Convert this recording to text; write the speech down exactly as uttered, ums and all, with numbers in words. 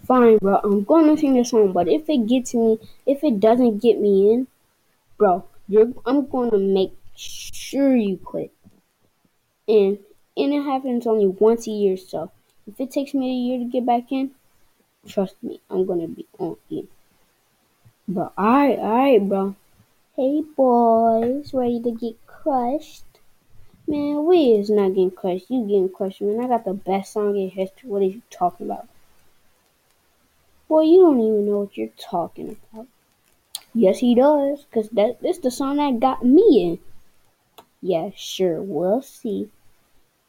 Fine, bro. I'm gonna sing the song, but if it gets me, if it doesn't get me in, bro, you're, I'm gonna make sure you quit. And and it happens only once a year, so if it takes me a year to get back in, trust me, I'm gonna be on you. Bro, alright, alright, bro. Hey boys, ready to get crushed? Man, we is not getting crushed. You getting crushed, man. I got the best song in history. What are you talking about? Boy, you don't even know what you're talking about. Yes, he does, cause that this the song that got me in. Yeah, sure, we'll see.